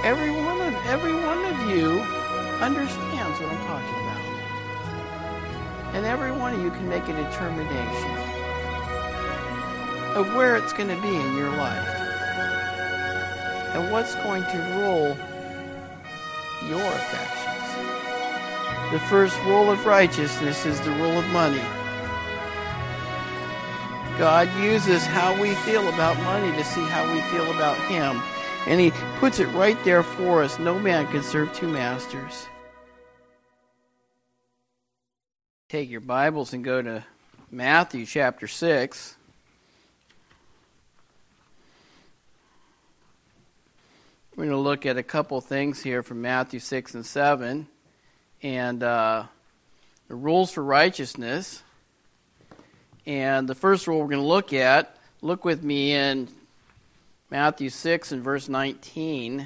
every one of you understands what I'm talking about. And every one of you can make a determination of where it's going to be in your life and what's going to rule your affections. The first rule of righteousness is the rule of money. God uses how we feel about money to see how we feel about Him. And He puts it right there for us. No man can serve two masters. Take your Bibles and go to Matthew chapter 6. We're going to look at a couple things here from Matthew 6 and 7. And the rules for righteousness. And the first rule we're going to look with me in Matthew 6 and verse 19.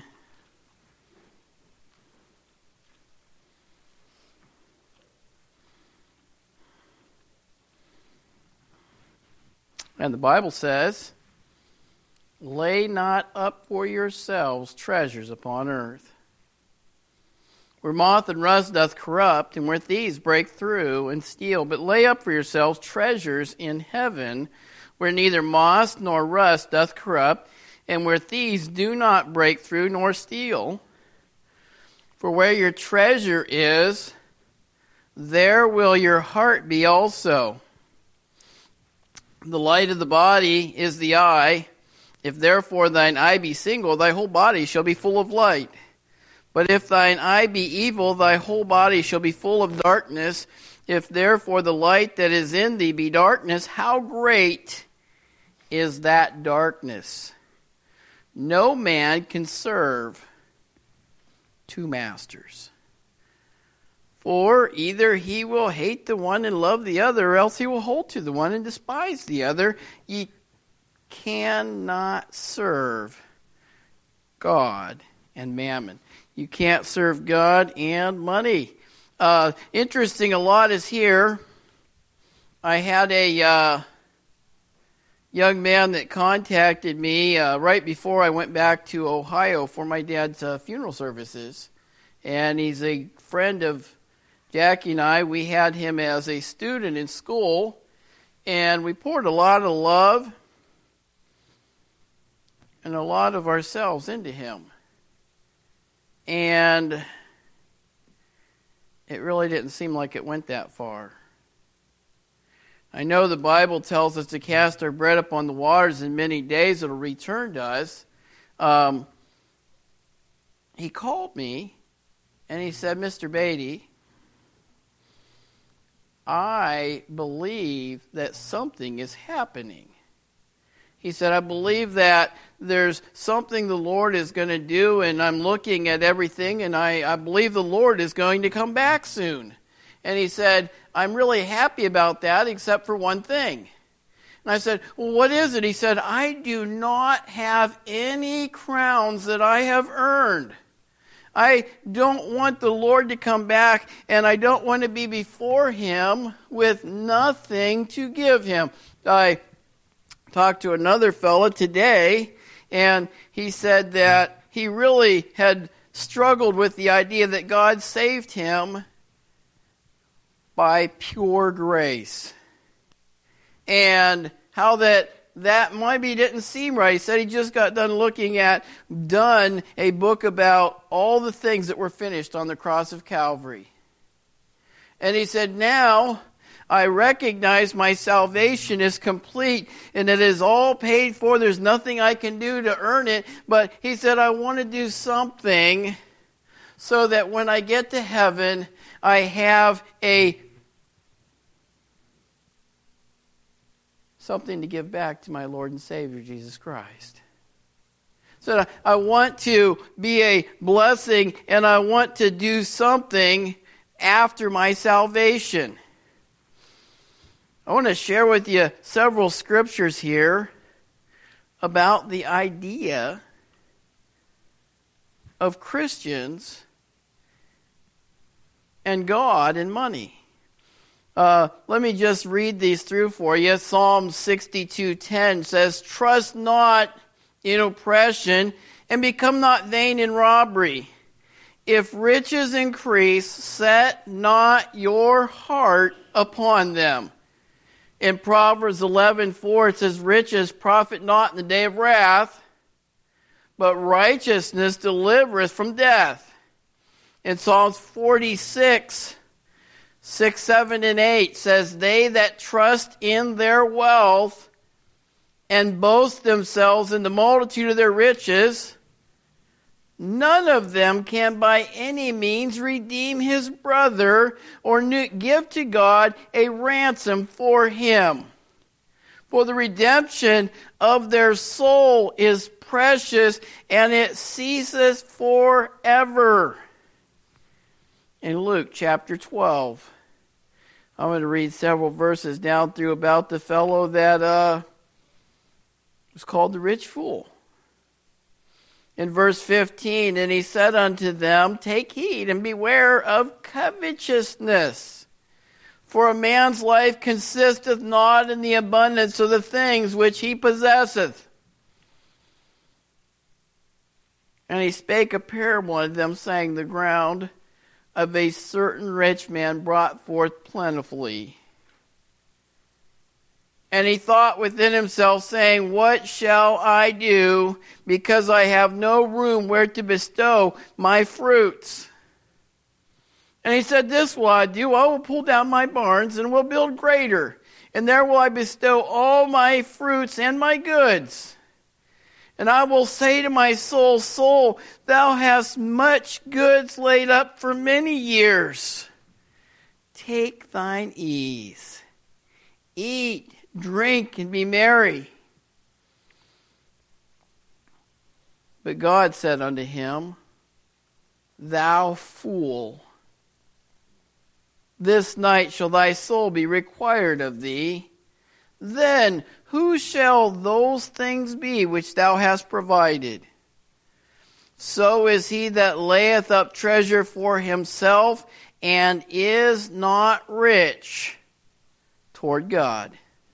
And the Bible says, "Lay not up for yourselves treasures upon earth, where moth and rust doth corrupt, and where thieves break through and steal. But lay up for yourselves treasures in heaven, where neither moth nor rust doth corrupt, and where thieves do not break through nor steal. For where your treasure is, there will your heart be also. The light of the body is the eye. If therefore thine eye be single, thy whole body shall be full of light. But if thine eye be evil, thy whole body shall be full of darkness. If therefore the light that is in thee be darkness, how great is that darkness? No man can serve two masters. For either he will hate the one and love the other, or else he will hold to the one and despise the other. Ye cannot serve God and mammon." You can't serve God and money. Interesting, a lot is here. I had a young man that contacted me right before I went back to Ohio for my dad's funeral services. And he's a friend of Jackie and I. We had him as a student in school. And we poured a lot of love and a lot of ourselves into him. And it really didn't seem like it went that far. I know the Bible tells us to cast our bread upon the waters, in many days it'll return to us. He called me and he said, "Mr. Beatty, I believe that something is happening." He said, "I believe that there's something the Lord is going to do, and I'm looking at everything, and I believe the Lord is going to come back soon." And he said, "I'm really happy about that, except for one thing." And I said, "Well, what is it?" He said, "I do not have any crowns that I have earned. I don't want the Lord to come back, and I don't want to be before Him with nothing to give Him." I talked to another fellow today, and he said that he really had struggled with the idea that God saved him by pure grace. And how that maybe didn't seem right. He said he just got done a book about all the things that were finished on the cross of Calvary. And he said, "Now I recognize my salvation is complete and it is all paid for. There's nothing I can do to earn it." But he said, "I want to do something so that when I get to heaven, I have something to give back to my Lord and Savior, Jesus Christ." So I want to be a blessing, and I want to do something after my salvation. I want to share with you several scriptures here about the idea of Christians and God and money. Let me just read these through for you. Psalm 62:10 says, "Trust not in oppression, and become not vain in robbery. If riches increase, set not your heart upon them. In Proverbs 11:4 it says, riches profit not in the day of wrath, but righteousness delivereth from death. In Psalms 46, 6, 7, and 8 says, they that trust in their wealth and boast themselves in the multitude of their riches, none of them can by any means redeem his brother or give to God a ransom for him. For the redemption of their soul is precious, and it ceases forever. In Luke chapter 12, I'm going to read several verses down through about the fellow that was called the rich fool. In verse 15, and he said unto them, take heed and beware of covetousness. For a man's life consisteth not in the abundance of the things which he possesseth. And he spake a parable unto them, saying, the ground of a certain rich man brought forth plentifully. And he thought within himself, saying, what shall I do, because I have no room where to bestow my fruits? And he said, this will I do, I will pull down my barns, and will build greater, and there will I bestow all my fruits and my goods. And I will say to my soul, soul, thou hast much goods laid up for many years. Take thine ease. Eat, drink, and be merry. But God said unto him, thou fool, this night shall thy soul be required of thee. Then who shall those things be which thou hast provided? So is he that layeth up treasure for himself, and is not rich toward God.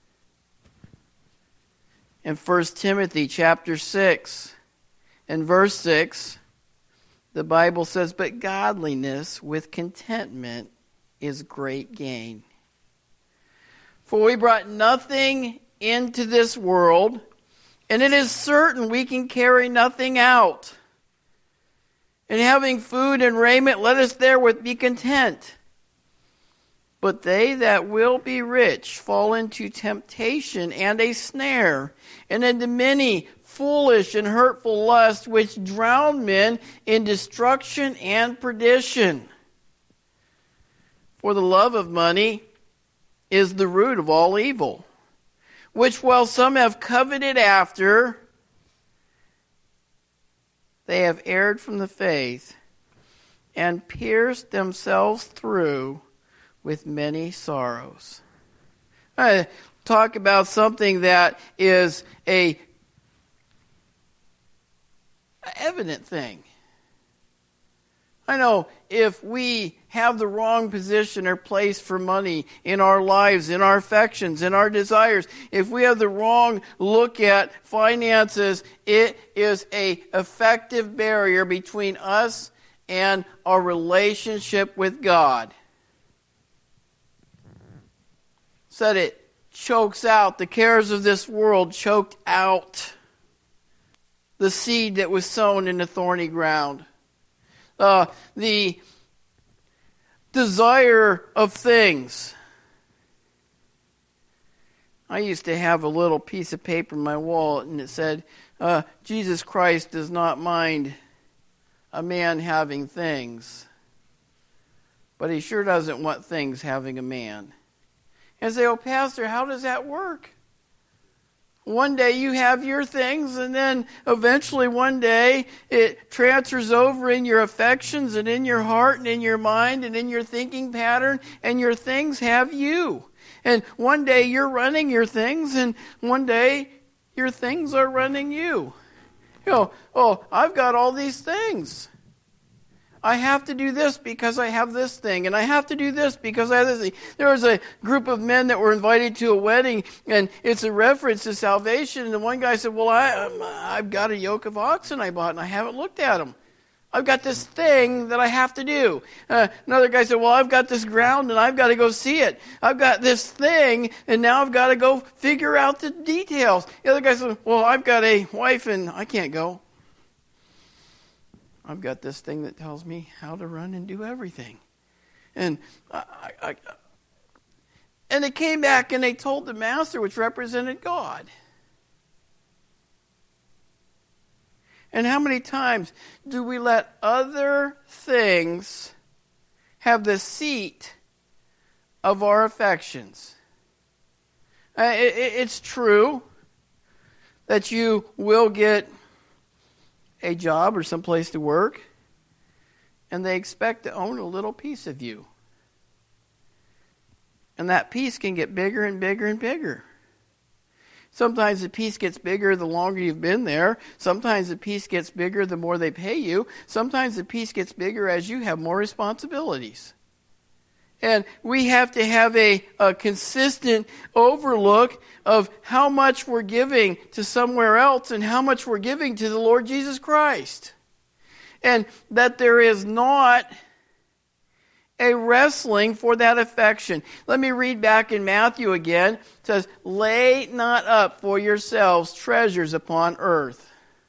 In 1 Timothy chapter 6, and verse 6, the Bible says, but godliness with contentment is great gain. For we brought nothing into this world, and it is certain we can carry nothing out. And having food and raiment, let us therewith be content. But they that will be rich fall into temptation and a snare, and into many foolish and hurtful lusts, which drown men in destruction and perdition. For the love of money is the root of all evil, which while some have coveted after, they have erred from the faith, and pierced themselves through with many sorrows. I talk about something that is an evident thing. I know if we have the wrong position or place for money in our lives, in our affections, in our desires, if we have the wrong look at finances, it is an effective barrier between us and our relationship with God. Said it chokes out the cares of this world, choked out the seed that was sown in the thorny ground. The desire of things. I used to have a little piece of paper in my wallet, and it said, Jesus Christ does not mind a man having things, but he sure doesn't want things having a man. And I say, oh, Pastor, how does that work? One day you have your things, and then eventually one day it transfers over in your affections and in your heart and in your mind and in your thinking pattern, and your things have you. And one day you're running your things, and one day your things are running you. You know, oh, I've got all these things. I have to do this because I have this thing, and I have to do this because I have this thing. There was a group of men that were invited to a wedding, and it's a reference to salvation. And the one guy said, well, I've got a yoke of oxen I bought, and I haven't looked at them. I've got this thing that I have to do. Another guy said, well, I've got this ground, and I've got to go see it. I've got this thing, and now I've got to go figure out the details. The other guy said, well, I've got a wife, and I can't go. I've got this thing that tells me how to run and do everything. And and they came back and they told the master, which represented God. And how many times do we let other things have the seat of our affections? It's true that you will get a job or some place to work, and they expect to own a little piece of you. And that piece can get bigger and bigger and bigger. Sometimes the piece gets bigger the longer you've been there. Sometimes the piece gets bigger the more they pay you. Sometimes the piece gets bigger as you have more responsibilities. And we have to have a consistent overlook of how much we're giving to somewhere else and how much we're giving to the Lord Jesus Christ. And that there is not a wrestling for that affection. Let me read back in Matthew again. It says, lay not up for yourselves treasures upon earth,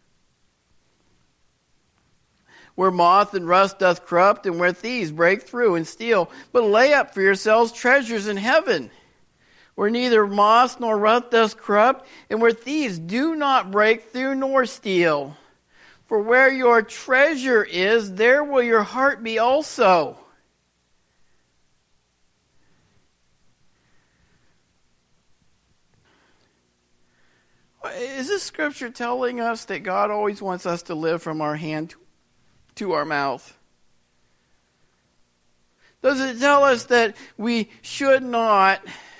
where moth and rust doth corrupt, and where thieves break through and steal. But lay up for yourselves treasures in heaven, where neither moth nor rust doth corrupt, and where thieves do not break through nor steal. For where your treasure is, there will your heart be also. Is this scripture telling us that God always wants us to live from our hand to our mouth? Does it tell us that we should not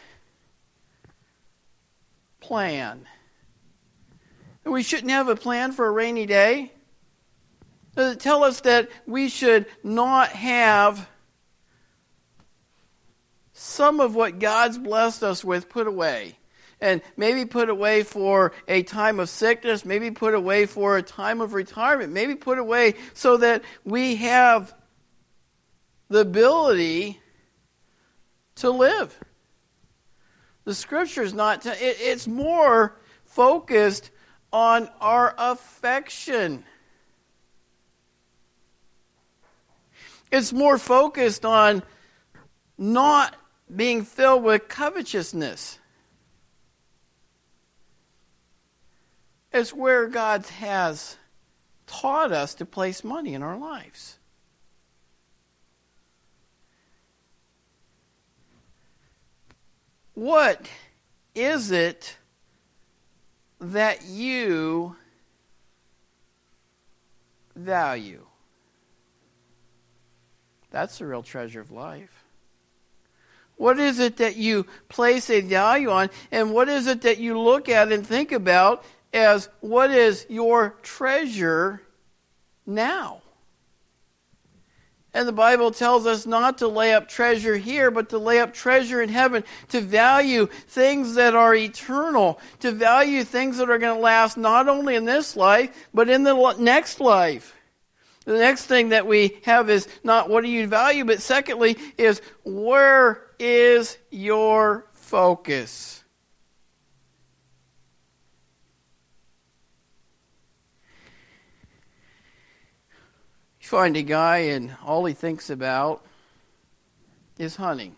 plan? That we shouldn't have a plan for a rainy day? Does it tell us that we should not have some of what God's blessed us with put away? And maybe put away for a time of sickness, maybe put away for a time of retirement, maybe put away so that we have the ability to live. The scripture is not, it's more focused on our affection. It's more focused on not being filled with covetousness. It's where God has taught us to place money in our lives. What is it that you value? That's the real treasure of life. What is it that you place a value on, and what is it that you look at and think about as what is your treasure now? And the Bible tells us not to lay up treasure here, but to lay up treasure in heaven, to value things that are eternal, to value things that are going to last not only in this life, but in the next life. The next thing that we have is not what do you value, but secondly is where is your focus? You find a guy and all he thinks about is hunting.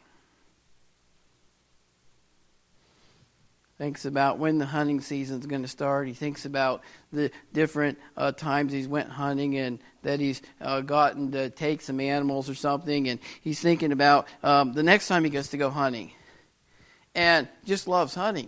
Thinks about when the hunting season's going to start. He thinks about the different times he's went hunting and that he's gotten to take some animals or something. And he's thinking about the next time he gets to go hunting. And just loves hunting.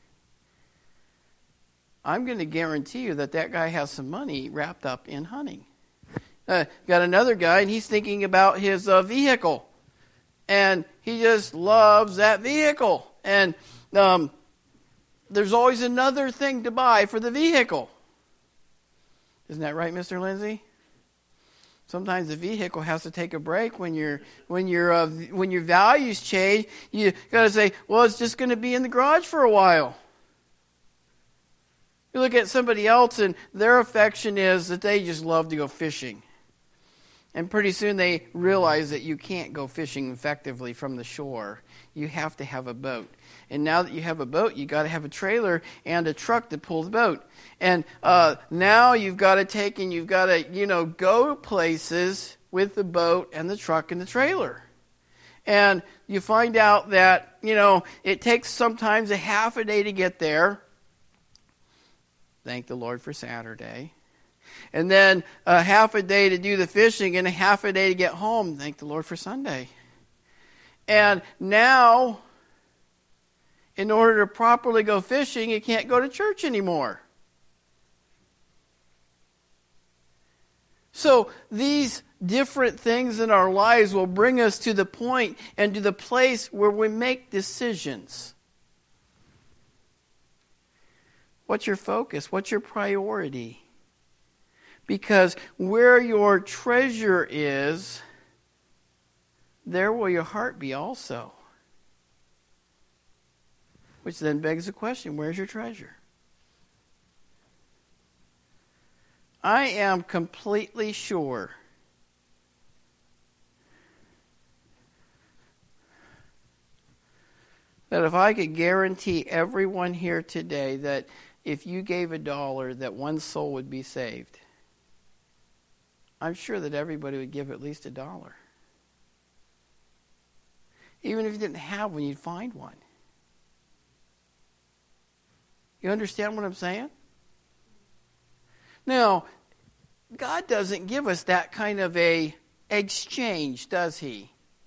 I'm going to guarantee you that guy has some money wrapped up in hunting. Got another guy, and he's thinking about his vehicle. And he just loves that vehicle. And there's always another thing to buy for the vehicle. Isn't that right, Mr. Lindsay? Sometimes the vehicle has to take a break when your values change. You got to say, well, it's just going to be in the garage for a while. You look at somebody else and their affection is that they just love to go fishing. And pretty soon they realize that you can't go fishing effectively from the shore. You have to have a boat. And now that you have a boat, you got to have a trailer and a truck to pull the boat. And now you've got to take and you've got to, go places with the boat and the truck and the trailer. And you find out that, it takes sometimes a half a day to get there. Thank the Lord for Saturday. And then a half a day to do the fishing and a half a day to get home. Thank the Lord for Sunday. And now, in order to properly go fishing, you can't go to church anymore. So these different things in our lives will bring us to the point and to the place where we make decisions. What's your focus? What's your priority? Because where your treasure is, there will your heart be also. Which then begs the question, where's your treasure? I am completely sure that if I could guarantee everyone here today that if you gave $1, that one soul would be saved, I'm sure that everybody would give at least $1. Even if you didn't have one, you'd find one. You understand what I'm saying? Now, God doesn't give us that kind of a exchange, does He?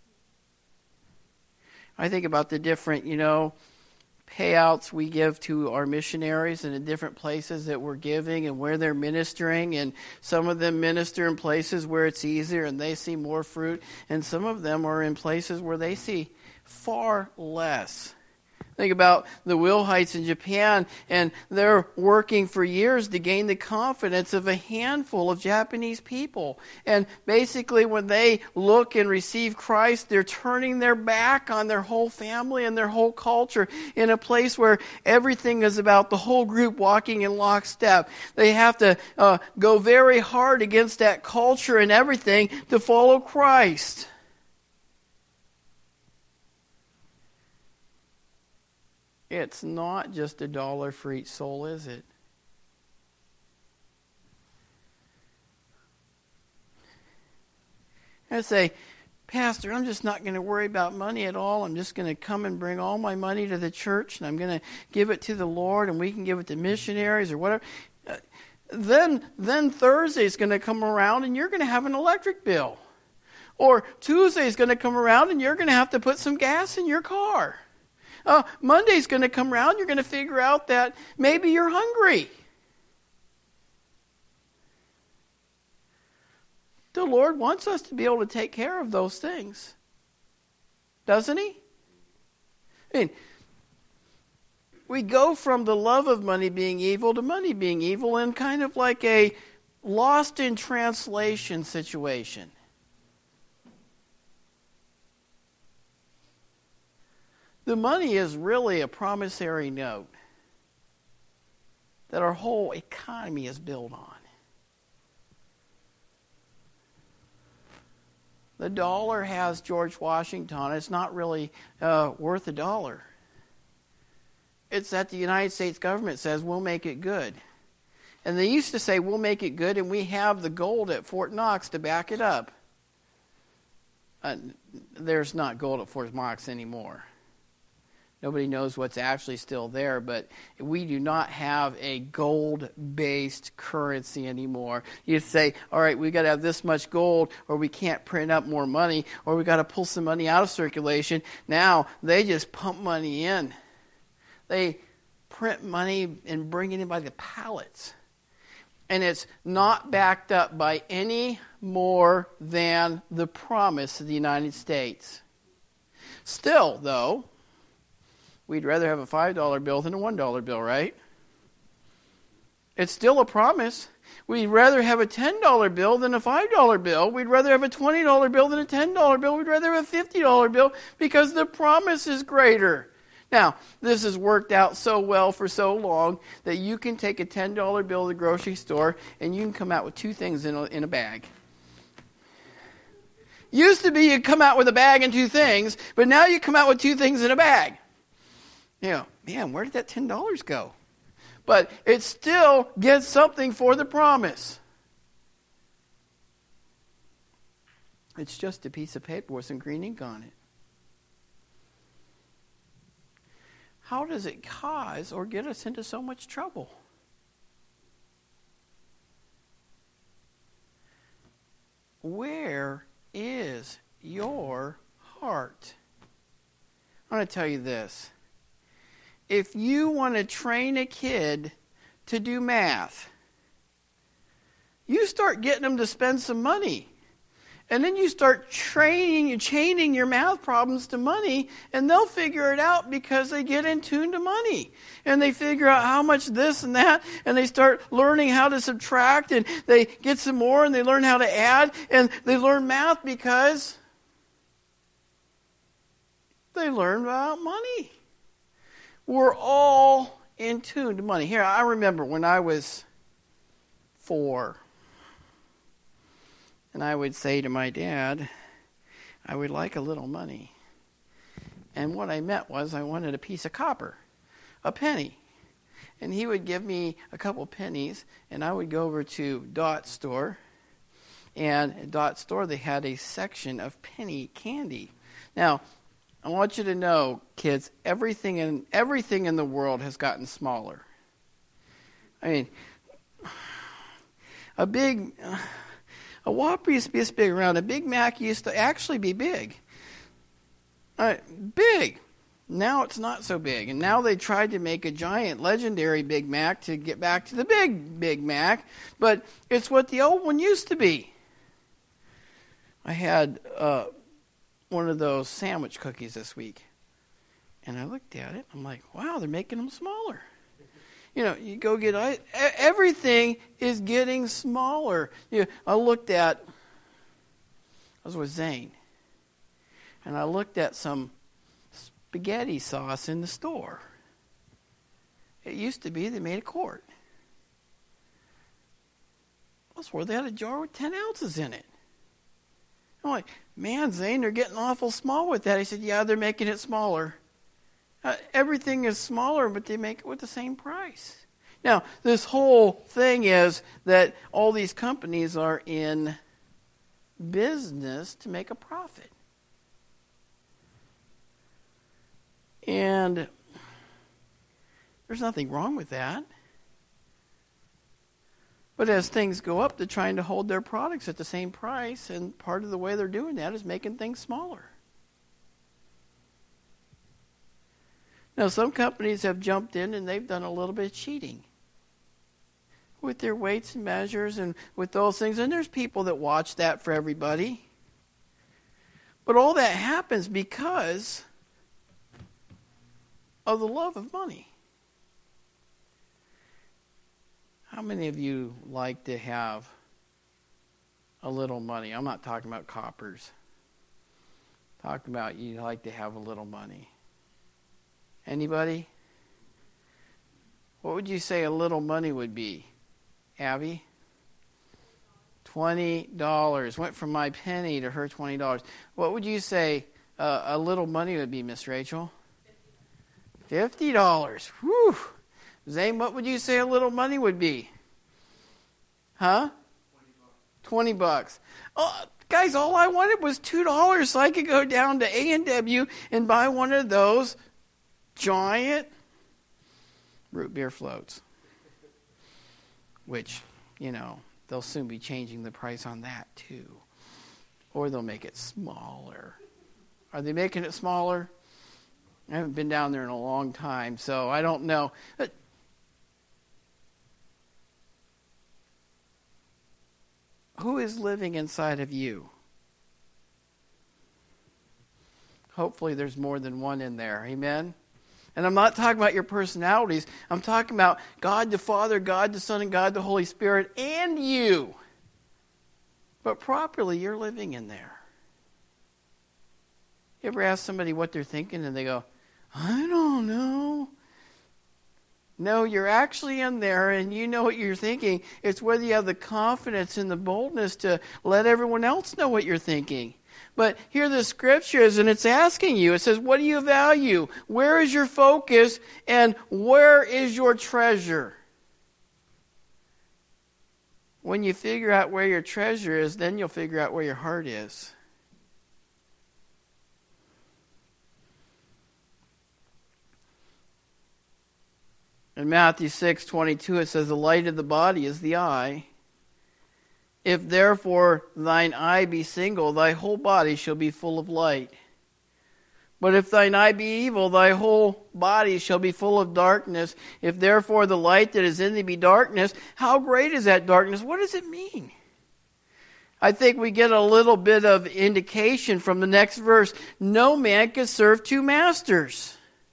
I think about the different, payouts we give to our missionaries and the different places that we're giving and where they're ministering. And some of them minister in places where it's easier and they see more fruit. And some of them are in places where they see far less. Think about the Wilhites in Japan, and they're working for years to gain the confidence of a handful of Japanese people. And basically when they look and receive Christ, they're turning their back on their whole family and their whole culture in a place where everything is about the whole group walking in lockstep. They have to go very hard against that culture and everything to follow Christ. It's not just $1 for each soul, is it? I say, Pastor, I'm just not going to worry about money at all. I'm just going to come and bring all my money to the church, and I'm going to give it to the Lord, and we can give it to missionaries or whatever. Then Thursday's going to come around, and you're going to have an electric bill. Or Tuesday's going to come around, and you're going to have to put some gas in your car. Monday's going to come around, you're going to figure out that maybe you're hungry. The Lord wants us to be able to take care of those things. Doesn't He? I mean, we go from the love of money being evil to money being evil in kind of like a lost in translation situation. The money is really a promissory note that our whole economy is built on. The dollar has George Washington. It's not really worth $1. It's that the United States government says we'll make it good. And they used to say we'll make it good, and we have the gold at Fort Knox to back it up. There's not gold at Fort Knox anymore. Nobody knows what's actually still there, but we do not have a gold-based currency anymore. You say, all right, we got to have this much gold, or we can't print up more money, or we got to pull some money out of circulation. Now, they just pump money in. They print money and bring it in by the pallets. And it's not backed up by any more than the promise of the United States. Still, though, we'd rather have a $5 bill than a $1 bill, right? It's still a promise. We'd rather have a $10 bill than a $5 bill. We'd rather have a $20 bill than a $10 bill. We'd rather have a $50 bill because the promise is greater. Now, this has worked out so well for so long that you can take a $10 bill to the grocery store and you can come out with two things in a bag. Used to be you'd come out with a bag and two things, but now you come out with two things in a bag. You know, man, where did that $10 go? But it still gets something for the promise. It's just a piece of paper with some green ink on it. How does it cause or get us into so much trouble? Where is your heart? I want to tell you this. If you want to train a kid to do math, you start getting them to spend some money. And then you start chaining your math problems to money, and they'll figure it out because they get in tune to money. And they figure out how much this and that, and they start learning how to subtract, and they get some more, and they learn how to add, and they learn math because they learn about money. We're all in tune to money. Here, I remember when I was 4. And I would say to my dad, I would like a little money. And what I meant was I wanted a piece of copper, a penny. And he would give me a couple pennies, and I would go over to Dot's store. And at Dot's store, they had a section of penny candy. Now, I want you to know, kids, everything in the world has gotten smaller. I mean, a Whopper used to be this big around. A Big Mac used to actually be big. Big. Now it's not so big. And now they tried to make a giant, legendary Big Mac to get back to the Big Mac. But it's what the old one used to be. I had one of those sandwich cookies this week. And I looked at it. I'm like, wow, they're making them smaller. You know, you go get, everything is getting smaller. I was with Zane, and I looked at some spaghetti sauce in the store. It used to be they made a quart. I swore they had a jar with 10 ounces in it. I'm like, man, Zane, they're getting awful small with that. He said, yeah, they're making it smaller. Everything is smaller, but they make it with the same price. Now, this whole thing is that all these companies are in business to make a profit. And there's nothing wrong with that. But as things go up, they're trying to hold their products at the same price, and part of the way they're doing that is making things smaller. Now, some companies have jumped in and they've done a little bit of cheating with their weights and measures and with those things. And there's people that watch that for everybody. But all that happens because of the love of money. How many of you like to have a little money? I'm not talking about coppers. I'm talking about you like to have a little money. Anybody? What would you say a little money would be? Abby? $20. Went from my penny to her $20. What would you say a little money would be, Miss Rachel? $50. Whew. Zane, what would you say a little money would be? Huh? $20. Oh, guys, all I wanted was $2 so I could go down to A&W and buy one of those giant root beer floats, which, they'll soon be changing the price on that too. Or they'll make it smaller. Are they making it smaller? I haven't been down there in a long time, so I don't know. But who is living inside of you? Hopefully there's more than one in there. Amen? And I'm not talking about your personalities. I'm talking about God the Father, God the Son, and God the Holy Spirit, and you. But properly, you're living in there. You ever ask somebody what they're thinking and they go, I don't know. No, you're actually in there and you know what you're thinking. It's whether you have the confidence and the boldness to let everyone else know what you're thinking. But here the scriptures, and it's asking you, it says, what do you value? Where is your focus? And where is your treasure? When you figure out where your treasure is, then you'll figure out where your heart is. In Matthew 6:22 it says, the light of the body is the eye. If therefore thine eye be single, thy whole body shall be full of light. But if thine eye be evil, thy whole body shall be full of darkness. If therefore the light that is in thee be darkness, how great is that darkness? What does it mean? I think we get a little bit of indication from the next verse. No man can serve two masters.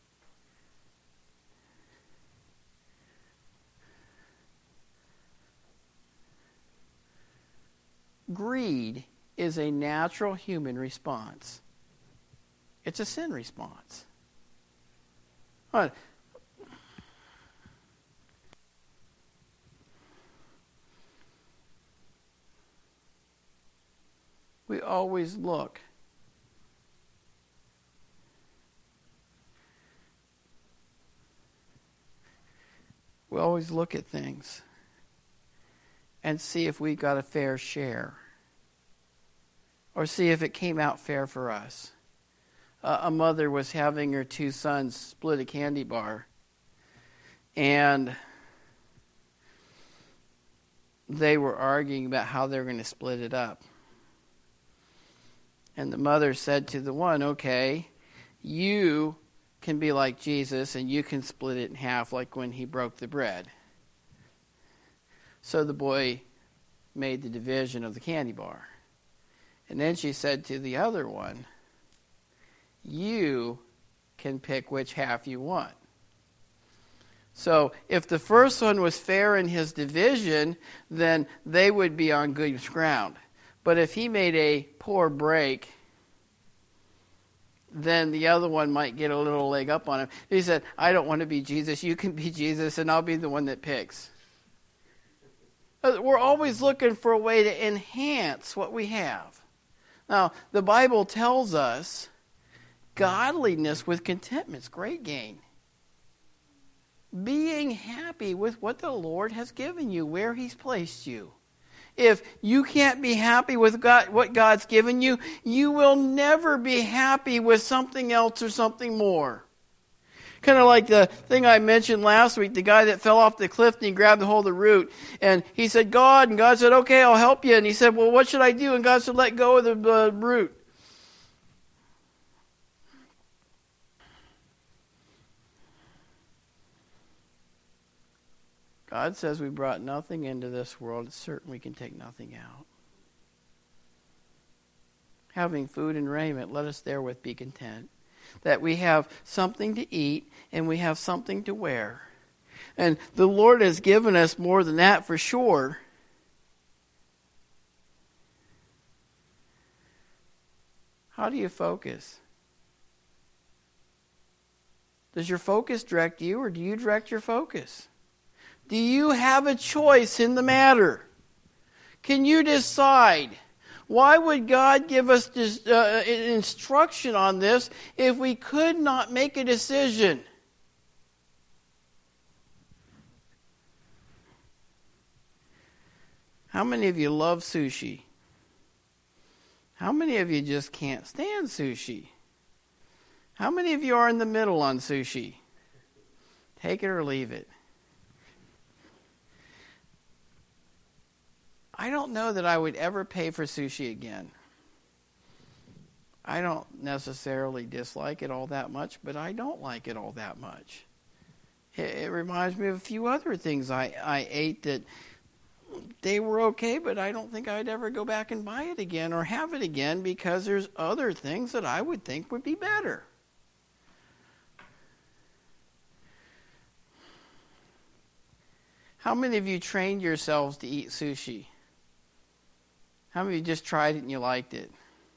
Greed is a natural human response. It's a sin response. We always look. We always look at things and see if we got a fair share. Or see if it came out fair for us. A mother was having her two sons split a candy bar. And they were arguing about how they were going to split it up. And the mother said to the one, okay, you can be like Jesus and you can split it in half like when he broke the bread. So the boy made the division of the candy bar. And then she said to the other one, you can pick which half you want. So if the first one was fair in his division, then they would be on good ground. But if he made a poor break, then the other one might get a little leg up on him. He said, I don't want to be Jesus. You can be Jesus, and I'll be the one that picks. We're always looking for a way to enhance what we have. Now, the Bible tells us godliness with contentment is great gain. Being happy with what the Lord has given you, where He's placed you. If you can't be happy with God, what God's given you, you will never be happy with something else or something more. Kind of like the thing I mentioned last week, the guy that fell off the cliff and he grabbed a hold of the root. And he said, God, and God said, okay, I'll help you. And he said, well, what should I do? And God said, let go of the root. God says we brought nothing into this world. It's certain we can take nothing out. Having food and raiment, let us therewith be content. That we have something to eat and we have something to wear. And the Lord has given us more than that for sure. How do you focus? Does your focus direct you or do you direct your focus? Do you have a choice in the matter? Can you decide? Why would God give us this, instruction on this if we could not make a decision? How many of you love sushi? How many of you just can't stand sushi? How many of you are in the middle on sushi? Take it or leave it. I don't know that I would ever pay for sushi again. I don't necessarily dislike it all that much, but I don't like it all that much. It reminds me of a few other things I ate that they were okay, but I don't think I'd ever go back and buy it again or have it again because there's other things that I would think would be better. How many of you trained yourselves to eat sushi? How many of you just tried it and you liked it?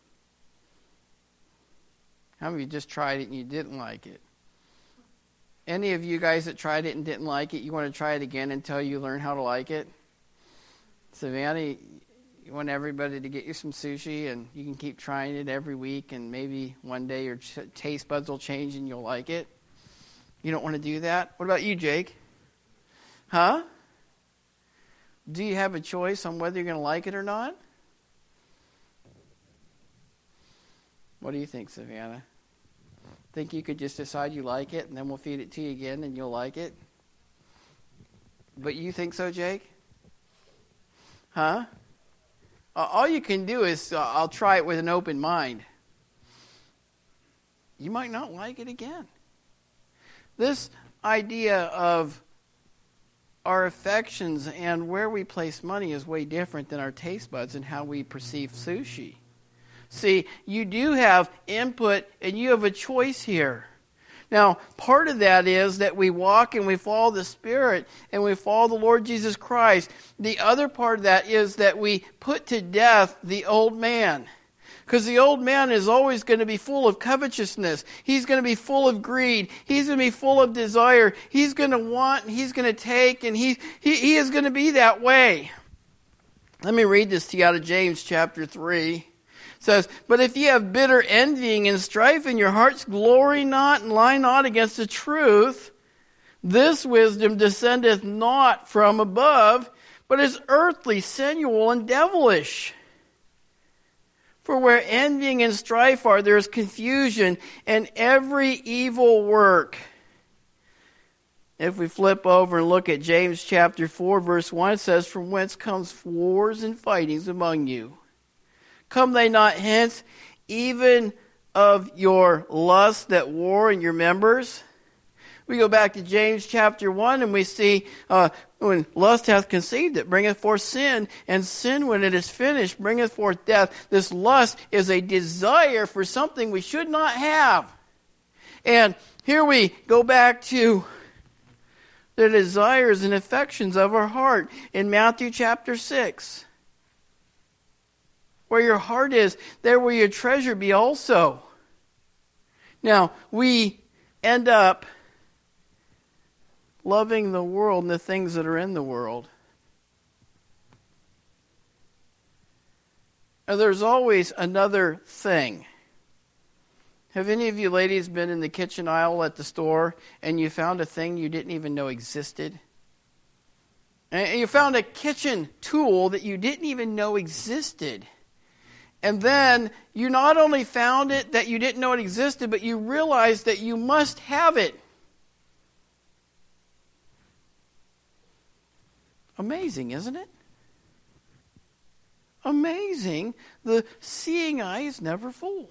How many of you just tried it and you didn't like it? Any of you guys that tried it and didn't like it, you want to try it again until you learn how to like it? Savannah, you want everybody to get you some sushi and you can keep trying it every week and maybe one day your taste buds will change and you'll like it? You don't want to do that? What about you, Jake? Huh? Do you have a choice on whether you're going to like it or not? What do you think, Savannah? Think you could just decide you like it and then we'll feed it to you again and you'll like it? But you think so, Jake? Huh? All you can do is, I'll try it with an open mind. You might not like it again. This idea of our affections and where we place money is way different than our taste buds and how we perceive sushi. See, you do have input and you have a choice here. Now, part of that is that we walk and we follow the Spirit and we follow the Lord Jesus Christ. The other part of that is that we put to death the old man. Because the old man is always going to be full of covetousness. He's going to be full of greed. He's going to be full of desire. He's going to want and he's going to take, and he is going to be that way. Let me read this to you out of James chapter 3. It says, "But if ye have bitter envying and strife in your hearts, glory not and lie not against the truth. This wisdom descendeth not from above, but is earthly, sensual, and devilish. For where envying and strife are, there is confusion and every evil work." If we flip over and look at James chapter 4, verse 1, it says, "From whence comes wars and fightings among you? Come they not hence, even of your lust that war in your members?" We go back to James chapter 1 and we see when lust hath conceived, it bringeth forth sin, and sin, when it is finished, bringeth forth death. This lust is a desire for something we should not have. And here we go back to the desires and affections of our heart in Matthew chapter 6. Where your heart is, there will your treasure be also. Now, we end up loving the world and the things that are in the world. And there's always another thing. Have any of you ladies been in the kitchen aisle at the store and you found a thing you didn't even know existed? And you found a kitchen tool that you didn't even know existed. And then you not only found it that you didn't know it existed, but you realized that you must have it. Amazing, isn't it? Amazing. The seeing eye is never full.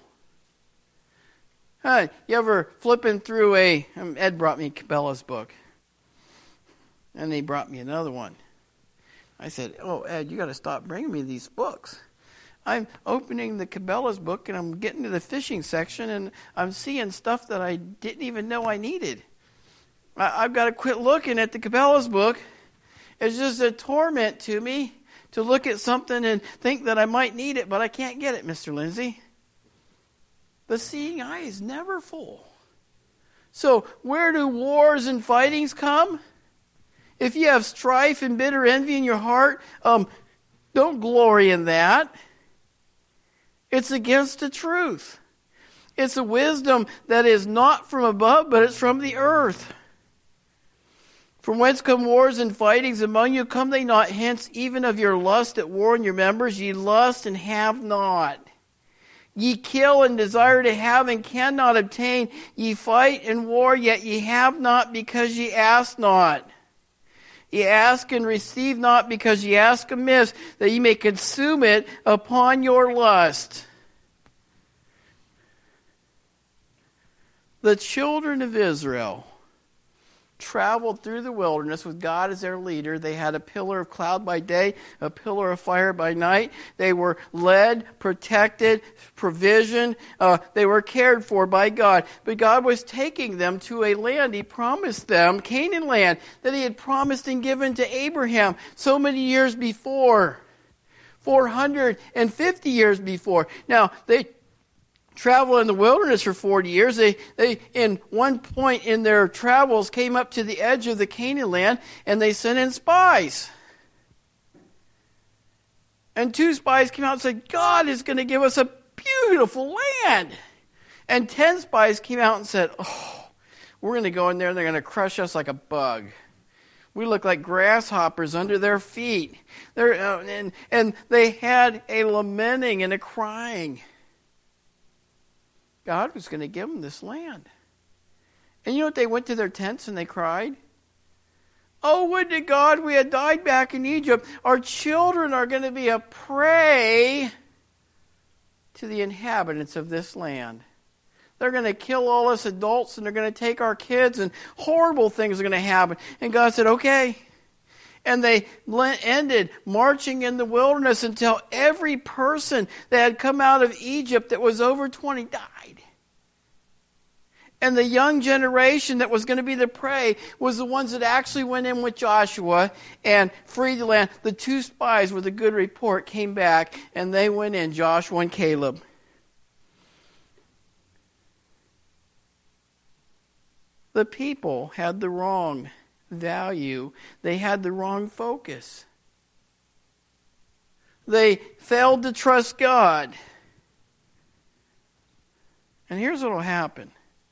You ever flipping through Ed brought me Cabela's book. And he brought me another one. I said, "Oh, Ed, you got to stop bringing me these books. I'm opening the Cabela's book and I'm getting to the fishing section and I'm seeing stuff that I didn't even know I needed. I've got to quit looking at the Cabela's book. It's just a torment to me to look at something and think that I might need it, but I can't get it, Mr. Lindsay." The seeing eye is never full. So where do wars and fightings come? If you have strife and bitter envy in your heart, don't glory in that. It's against the truth. It's a wisdom that is not from above, but it's from the earth. "From whence come wars and fightings among you? Come they not hence, even of your lust that war in your members? Ye lust and have not. Ye kill and desire to have and cannot obtain. Ye fight and war, yet ye have not because ye ask not. Ye ask and receive not because ye ask amiss, that ye may consume it upon your lust." The children of Israel traveled through the wilderness with God as their leader. They had a pillar of cloud by day, a pillar of fire by night. They were led, protected, provisioned. They were cared for by God. But God was taking them to a land He promised them, Canaan land, that He had promised and given to Abraham so many years before. 450 years before. Now, they traveled in the wilderness for 40 years. They in one point in their travels came up to the edge of the Canaan land, and they sent in spies. And 2 spies came out and said, God is going to give us a beautiful land. And 10 spies came out and said, we're going to go in there and they're going to crush us like a bug. We look like grasshoppers under their feet. And they had a lamenting and a crying. God was going to give them this land. And you know what? They went to their tents and they cried. Oh, would to God we had died back in Egypt. Our children are going to be a prey to the inhabitants of this land. They're going to kill all us adults, and they're going to take our kids, and horrible things are going to happen. And God said, okay. And they ended marching in the wilderness until every person that had come out of Egypt that was over 20 died. And the young generation that was going to be the prey was the ones that actually went in with Joshua and freed the land. The 2 spies with a good report came back, and they went in, Joshua and Caleb. The people had the wrong value. They had the wrong focus. They failed to trust God. And here's what will happen.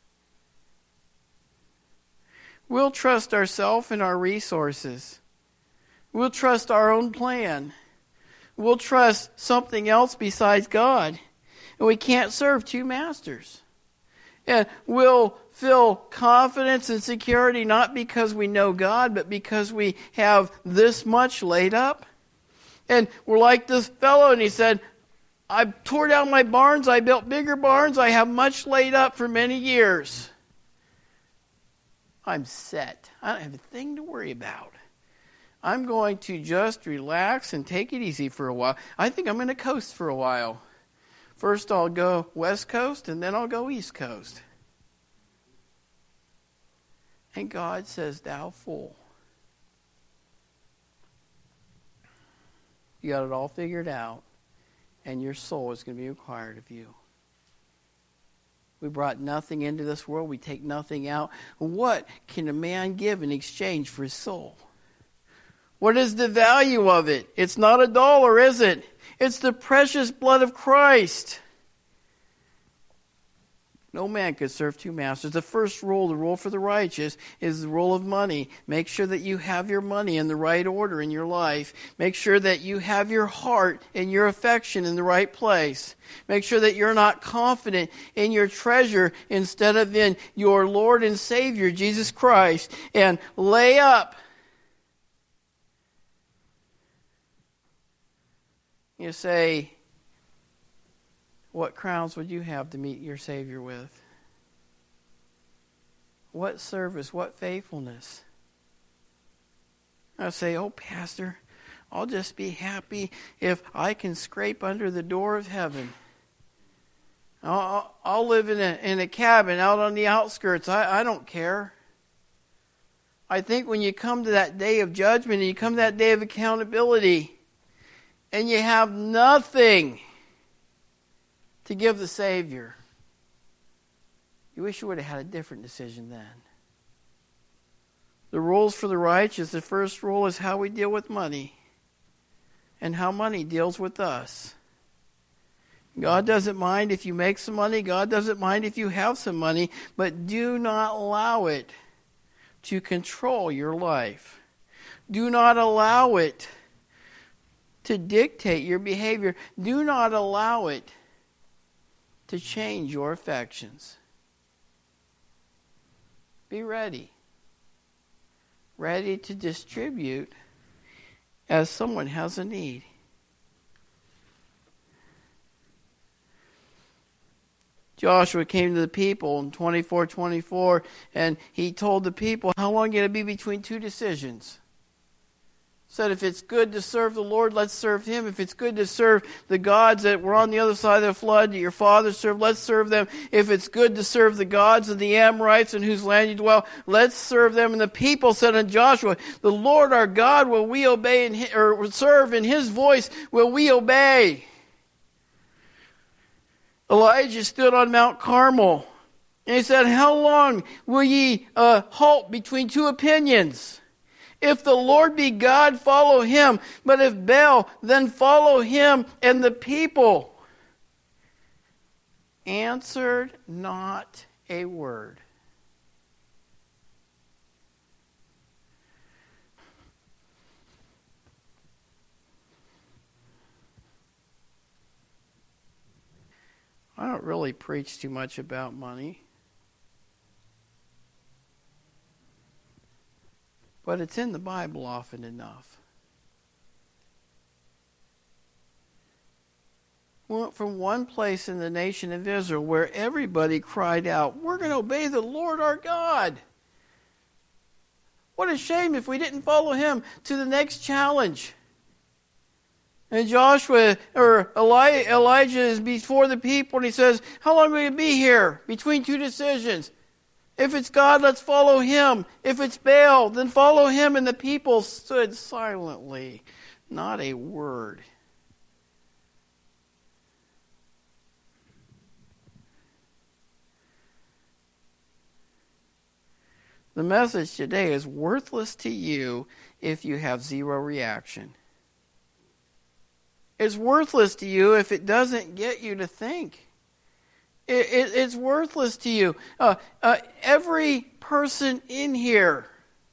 We'll trust ourselves and our resources. We'll trust our own plan. We'll trust something else besides God. And we can't serve 2 masters. And we'll feel confidence and security not because we know God, but because we have this much laid up. And we're like this fellow, and he said, I tore down my barns, I built bigger barns, I have much laid up for many years. I'm set. I don't have a thing to worry about. I'm going to just relax and take it easy for a while. I think I'm going to coast for a while. First I'll go West Coast, and then I'll go East Coast. And God says, thou fool. You got it all figured out, and your soul is going to be required of you. We brought nothing into this world. We take nothing out. What can a man give in exchange for his soul? What is the value of it? It's not $1, is it? It's the precious blood of Christ. No man could serve 2 masters. The first rule, the rule for the righteous, is the rule of money. Make sure that you have your money in the right order in your life. Make sure that you have your heart and your affection in the right place. Make sure that you're not confident in your treasure instead of in your Lord and Savior, Jesus Christ. And lay up. You say, what crowns would you have to meet your Savior with? What service, what faithfulness? I say, oh, Pastor, I'll just be happy if I can scrape under the door of heaven. I'll live in a cabin out on the outskirts. I don't care. I think when you come to that day of judgment and you come to that day of accountability and you have nothing to give the Savior, you wish you would have had a different decision then. The rules for the righteous, the first rule is how we deal with money and how money deals with us. God doesn't mind if you make some money. God doesn't mind if you have some money, but do not allow it to control your life. Do not allow it to dictate your behavior. Do not allow it to change your affections. Be ready. Ready to distribute as someone has a need. Joshua came to the people in 24:24, and he told the people, how long are you going to be between two decisions? Said, if it's good to serve the Lord, let's serve Him. If it's good to serve the gods that were on the other side of the flood that your fathers served, let's serve them. If it's good to serve the gods of the Amorites in whose land you dwell, let's serve them. And the people said unto Joshua, the Lord our God will we obey, or serve, in His voice will we obey. Elijah stood on Mount Carmel, and he said, how long will ye halt between two opinions? If the Lord be God, follow Him. But if Baal, then follow him. And the people answered not a word. I don't really preach too much about money. But it's in the Bible often enough. From one place in the nation of Israel where everybody cried out, we're going to obey the Lord our God. What a shame if we didn't follow Him, to the next challenge. And Elijah is before the people, and he says, how long will you be here? Between two decisions. If it's God, let's follow Him. If it's Baal, then follow him. And the people stood silently, not a word. The message today is worthless to you if you have zero reaction. It's worthless to you if it doesn't get you to think. It's worthless to you. Every person in here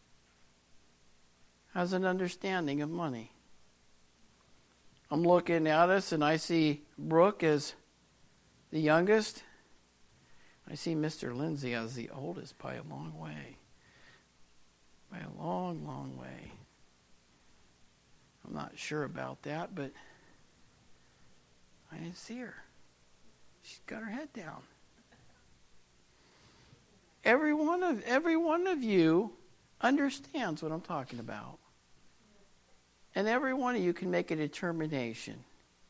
has an understanding of money. I'm looking at us and I see Brooke as the youngest. I see Mr. Lindsay as the oldest by a long way. By a long, long way. I'm not sure about that, but I didn't see her. She's got her head down. Every one of you understands what I'm talking about. And every one of you can make a determination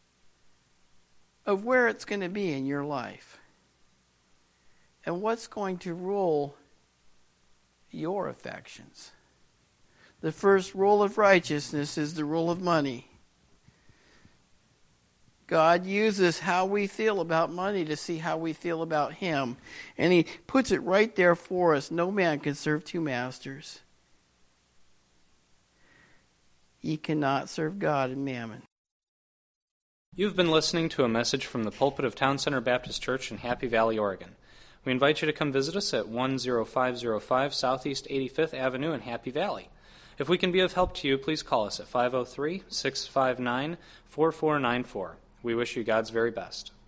of where it's going to be in your life and what's going to rule your affections. The first rule of righteousness is the rule of money. God uses how we feel about money to see how we feel about Him. And He puts it right there for us. No man can serve two masters. Ye cannot serve God and mammon. You've been listening to a message from the pulpit of Town Center Baptist Church in Happy Valley, Oregon. We invite you to come visit us at 10505 Southeast 85th Avenue in Happy Valley. If we can be of help to you, please call us at 503-659-4494. We wish you God's very best.